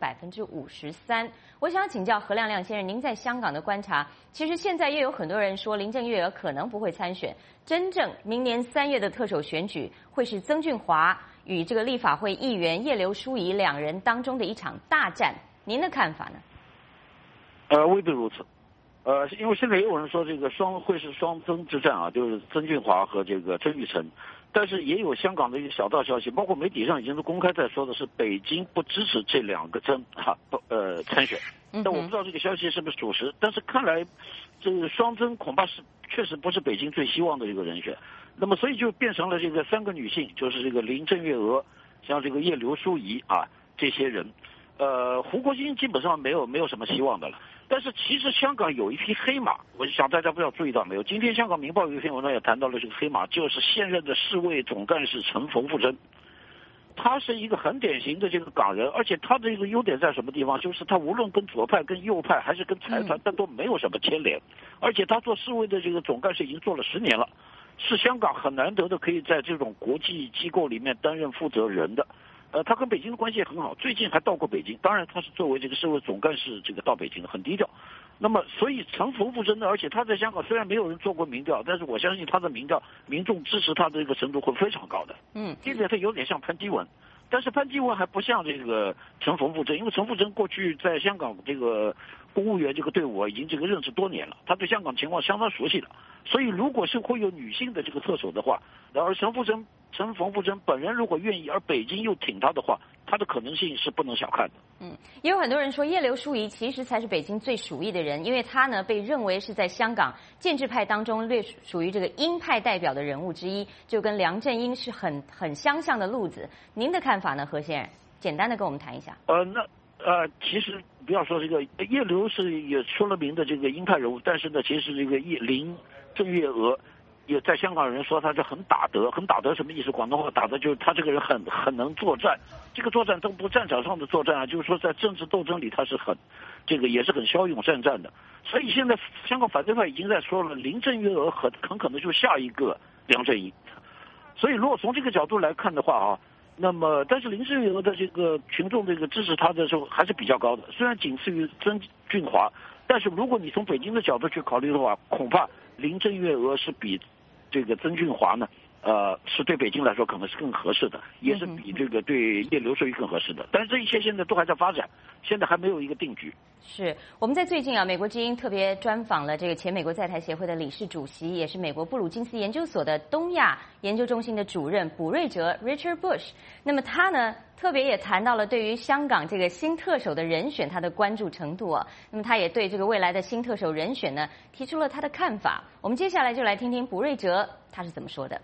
53%。我想请教何亮亮先生，您在香港的观察，其实现在也有很多人说林郑月娥可能不会参选，真正明年3月的特首选举会是曾俊华与这个立法会议员叶刘淑仪2人当中的一场大战，您的看法呢？ 未必如此。因为现在也有人说这个会是双曾之战就是曾俊华和这个曾钰成，但是也有香港的一个小道消息，包括媒体上已经是公开在说的是北京不支持这2个曾参选，但我不知道这个消息是不是属实，但是看来这个双曾恐怕是确实不是北京最希望的一个人选，那么所以就变成了这个3个女性，就是这个林郑月娥，像这个叶刘淑仪这些人，胡国兴基本上没有什么希望的了。但是其实香港有一匹黑马，我想大家不知道注意到没有？今天香港明报有一篇文章也谈到了这个黑马，就是现任的世卫总干事陈冯富珍。他是一个很典型的这个港人，而且他的一个优点在什么地方？就是他无论跟左派、跟右派，还是跟财团，但都没有什么牵连。而且他做世卫的这个总干事已经做了10年了，是香港很难得的可以在这种国际机构里面担任负责人的。他跟北京的关系也很好，最近还到过北京。当然，他是作为这个世卫总干事这个到北京的，很低调。那么，所以陈冯富珍呢，而且他在香港虽然没有人做过民调，但是我相信他的民调，民众支持他的这个程度会非常高的。这点他有点像潘基文，但是潘基文还不像这个陈冯富珍，因为陈富珍过去在香港这个公务员这个队伍已经这个任职多年了，他对香港情况相当熟悉的。所以，如果是会有女性的这个特首的话，而陈冯富珍本人如果愿意，而北京又挺他的话，他的可能性是不能小看的。 也有很多人说叶刘淑仪其实才是北京最属意的人，因为他呢被认为是在香港建制派当中略属于这个鹰派代表的人物之一，就跟梁振英是很相像的路子。您的看法呢，何先生？简单的跟我们谈一下。 其实不要说这个叶刘是也出了名的这个鹰派人物，但是呢，其实这个林郑月娥也在香港人说他是很打得什么意思？广东话打得就是他这个人很能作战，这个作战都不战场上的作战就是说在政治斗争里他是也是很骁勇善战的。所以现在香港反对派已经在说了，林郑月娥很可能就是下一个梁振英。所以如果从这个角度来看的话那么但是林郑月娥的这个群众这个支持他的时候还是比较高的，虽然仅次于曾俊华，但是如果你从北京的角度去考虑的话，恐怕林郑月娥是比这个曾俊华呢是对北京来说可能是更合适的，也是比这个对叶刘淑仪更合适的。但是这一切现在都还在发展，现在还没有一个定局。 是我们在最近美国之音特别专访了这个前美国在台协会的理事主席，也是美国布鲁金斯研究所的东亚研究中心的主任卜瑞哲 Richard Bush。那么他呢特别也谈到了对于香港这个新特首的人选他的关注程度那么他也对这个未来的新特首人选呢提出了他的看法。我们接下来就来听听卜瑞哲他是怎么说的。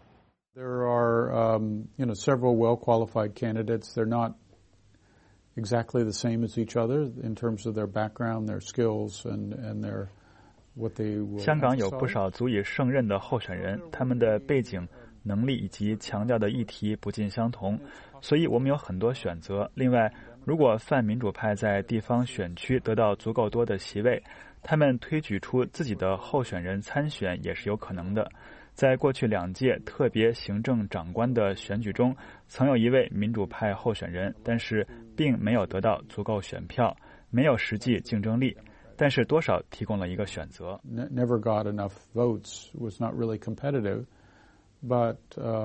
There are, several well-qualified candidates. They're not exactly the same as each other in terms of their background, their skills, and their what they will. 香港有不少足以胜任的候选人，他们的背景、能力以及强调的议题不尽相同，所以我们有很多选择。另外， 如果泛民主派在地方选区得到足够多的席位，他们推举出自己的候选人参选也是有可能的。在过去2届特别行政长官的选举中，曾有一位民主派候选人，但是并没有得到足够选票，没有实际竞争力，但是多少提供了一个选择。 Never got enough votes, was not really competitive, but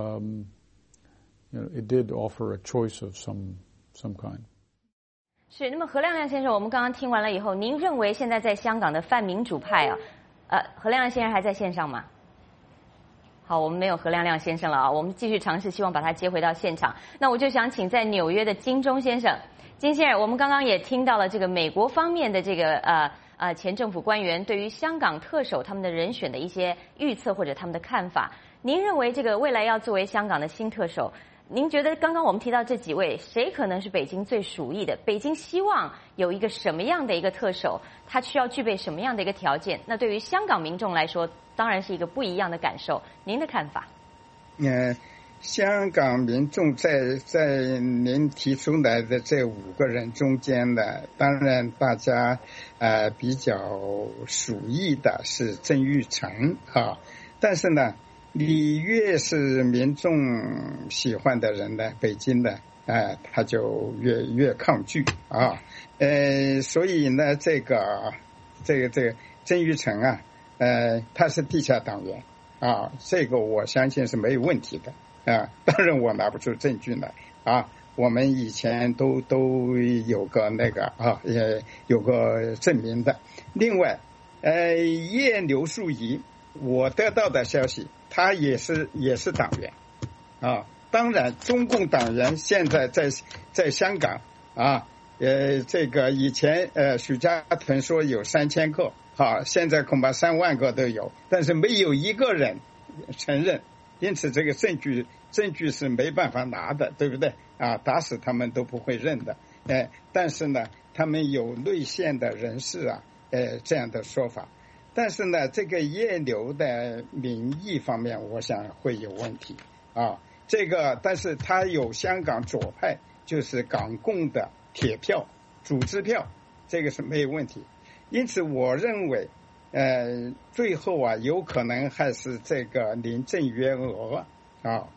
it did offer a choice of some kind. 是，那么何亮亮先生，我们刚刚听完了以后，您认为现在在香港的泛民主派何亮亮先生还在线上吗？好，我们没有何亮亮先生了啊，我们继续尝试，希望把他接回到现场。那我就想请在纽约的金钟先生，金先生，我们刚刚也听到了这个美国方面的这个前政府官员对于香港特首他们的人选的一些预测或者他们的看法。您认为这个未来要作为香港的新特首，您觉得刚刚我们提到这几位，谁可能是北京最属意的？北京希望有一个什么样的一个特首？他需要具备什么样的一个条件？那对于香港民众来说，当然是一个不一样的感受。您的看法？ 香港民众在您提出来的这5个人中间呢，当然大家比较属意的是曾钰成啊，但是呢，你越是民众喜欢的人呢，北京呢，他就越抗拒啊，所以呢，这个曾钰成啊，他是地下党员啊，这个我相信是没有问题的啊。当然我拿不出证据来啊，我们以前都有个那个啊，也有个证明的。另外，叶刘淑仪，我得到的消息，他也是党员啊。当然，中共党员现在在香港啊，这个以前许家屯说有3000个。好，现在恐怕3万个都有，但是没有一个人承认，因此这个证据是没办法拿的，对不对啊？打死他们都不会认的，但是呢，他们有内线的人士啊，这样的说法，但是呢，这个叶刘的民意方面，我想会有问题啊。这个，但是他有香港左派，就是港共的铁票、组织票，这个是没有问题。因此我认为最后啊有可能还是这个林郑月娥啊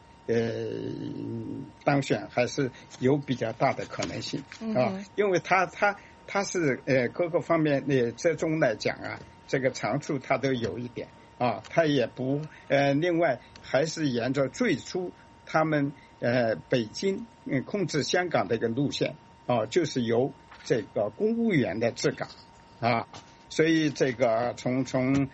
当选，还是有比较大的可能性啊，因为他是各个方面这中来讲啊，这个长处他都有一点啊，他也不另外还是沿着最初他们北京控制香港的一个路线啊，就是由这个公务员的治港啊，所以这个从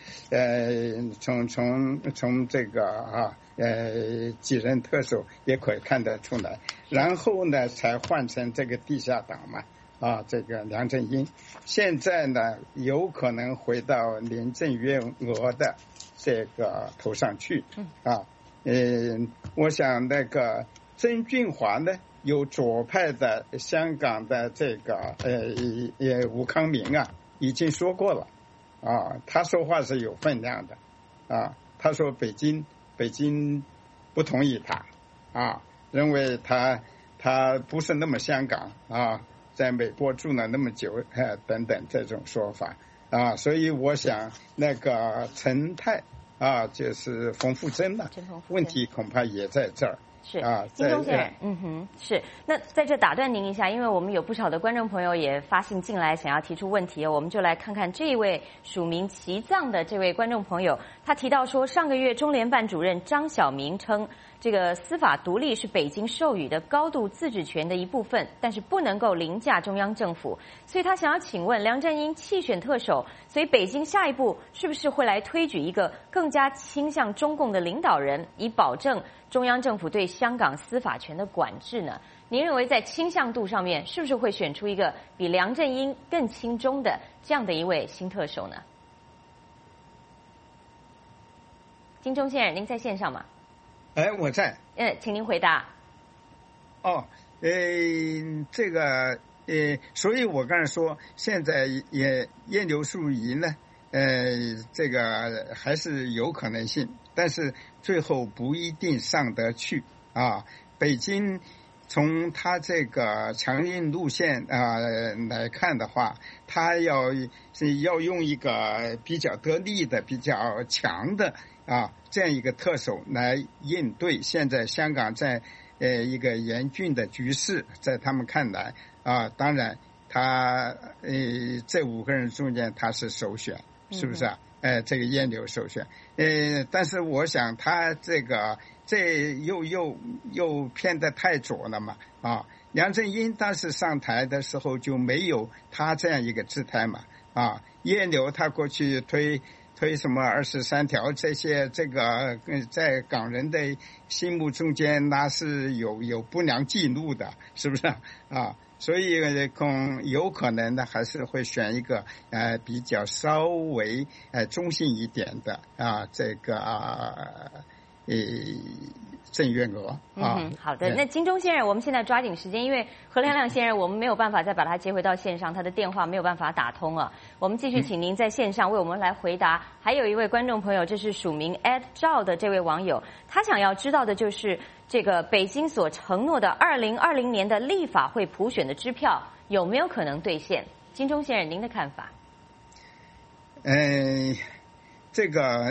这个几任特首也可以看得出来，然后呢才换成这个地下党嘛啊，这个梁振英现在呢有可能回到林郑月娥的这个头上去啊，我想那个曾俊华呢有左派的香港的这个吴康明啊。已经说过了啊，他说话是有分量的啊。他说北京不同意他啊，认为他不是那么香港啊，在美国住了那么久等等这种说法啊，所以我想那个陈泰啊，就是冯富珍了，问题恐怕也在这儿。 是金钟先生，是。那在这打断您一下，因为我们有不少的观众朋友也发信进来，想要提出问题，我们就来看看这位署名齐藏的这位观众朋友，他提到说，上个月中联办主任张晓明称，这个司法独立是北京授予的高度自治权的一部分，但是不能够凌驾中央政府，所以他想要请问梁振英弃选特首，所以北京下一步是不是会来推举一个更加倾向中共的领导人，以保证中央政府对香港司法权的管制呢？您认为在倾向度上面，是不是会选出一个比梁振英更亲中的这样的一位新特首呢？金钟先生，您在线上吗？ 我在。 请您回答。 这个所以我刚才说，现在叶刘淑仪呢，这个还是有可能性，但是最后不一定上得去啊。北京从他这个强硬路线来看的话，他要用一个比较得力的、比较强的这样一个特首来应对现在香港在一个严峻的局势，在他们看来当然他这5个人中间他是首选，是不是啊？这个燕柳首选，但是我想他这又偏得太左了嘛梁振英当时上台的时候就没有他这样一个姿态嘛燕柳他过去推什么23条这些，这个在港人的心目中间那是有不良记录的，是不是所以有可能的还是会选一个比较稍微中性一点的这个郑月娥好的，那金钟先生，我们现在抓紧时间，因为何亮亮先生我们没有办法再把他接回到线上，他的电话没有办法打通了。我们继续请您在线上为我们来回答。还有一位观众朋友，这是署名 Ed 赵的这位网友，他想要知道的就是这个北京所承诺的2020年的立法会普选的支票有没有可能兑现？金钟先生，您的看法？ 这个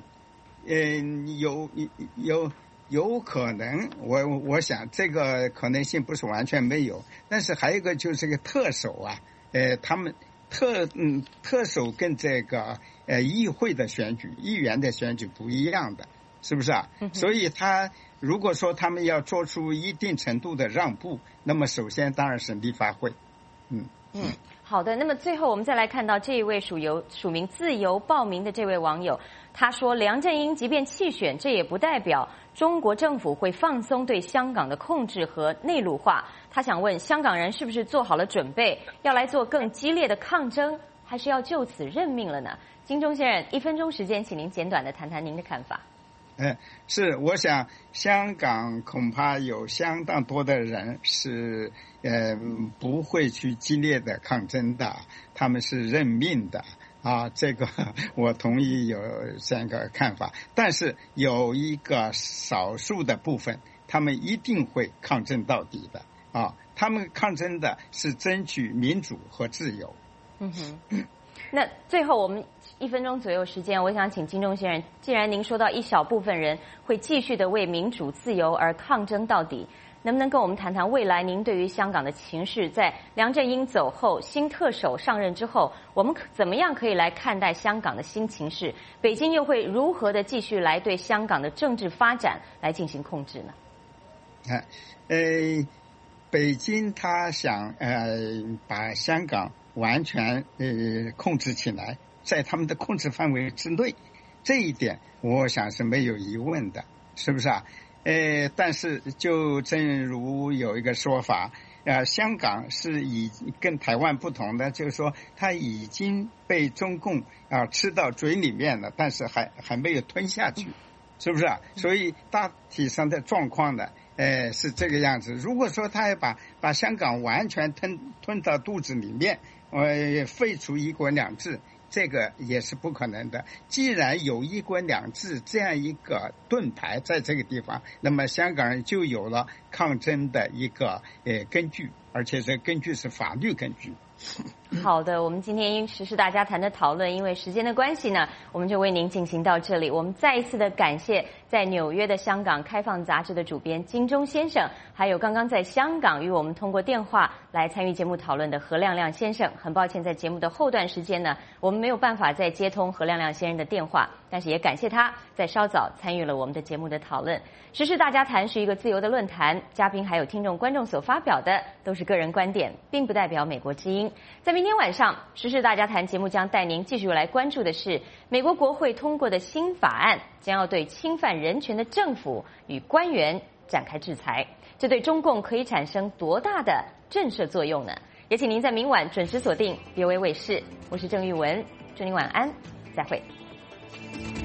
有可能，我想这个可能性不是完全没有，但是还有一个就是这个特首他们特首跟这个议会的选举、议员的选举不一样的，是不是所以如果说他们要做出一定程度的让步，那么首先当然是立法会。 好的，那么最后我们再来看到这一位署名自由报名的这位网友，他说梁振英即便弃选，这也不代表中国政府会放松对香港的控制和内陆化。他想问香港人是不是做好了准备，要来做更激烈的抗争，还是要就此认命了呢？金钟先生，1分钟时间，请您简短的谈谈您的看法。 是，我想香港恐怕有相当多的人是不会去激烈的抗争的，他们是认命的这个我同意有这样一个看法，但是有一个少数的部分，他们一定会抗争到底的他们抗争的是争取民主和自由。 那最后我们1分钟左右时间，我想请金钟先生，既然您说到一小部分人会继续的为民主自由而抗争到底，能不能跟我们谈谈未来您对于香港的情势，在梁振英走后，新特首上任之后，我们怎么样可以来看待香港的新情势？北京又会如何的继续来对香港的政治发展来进行控制呢？ 北京他想把香港完全控制起来，在他们的控制范围之内，这一点我想是没有疑问的，是不是但是就正如有一个说法香港是跟台湾不同的，就是说它已经被中共吃到嘴里面了，但是还没有吞下去，是不是所以大体上的状况呢是这个样子。如果说他要把香港完全吞到肚子里面废除一国两制，这个也是不可能的。既然有一国两制这样一个盾牌在这个地方，那么香港人就有了抗争的一个根据，而且这根据是法律根据。 好的，我们今天因时事大家谈的讨论，因为时间的关系呢，我们就为您进行到这里。我们再一次的感谢在纽约的香港开放杂志的主编金钟先生，还有刚刚在香港与我们通过电话来参与节目讨论的何亮亮先生。很抱歉，在节目的后段时间呢，我们没有办法再接通何亮亮先生的电话，但是也感谢他在稍早参与了我们的节目的讨论。时事大家谈是一个自由的论坛，嘉宾还有听众观众所发表的都是个人观点，并不代表美国之音。在明天晚上，时事大家谈节目将带您继续来关注的是美国国会通过的新法案，将要对侵犯人权的政府与官员展开制裁，这对中共可以产生多大的震慑作用呢？也请您在明晚准时锁定 VOA 卫视，我是郑玉文，祝您晚安，再会。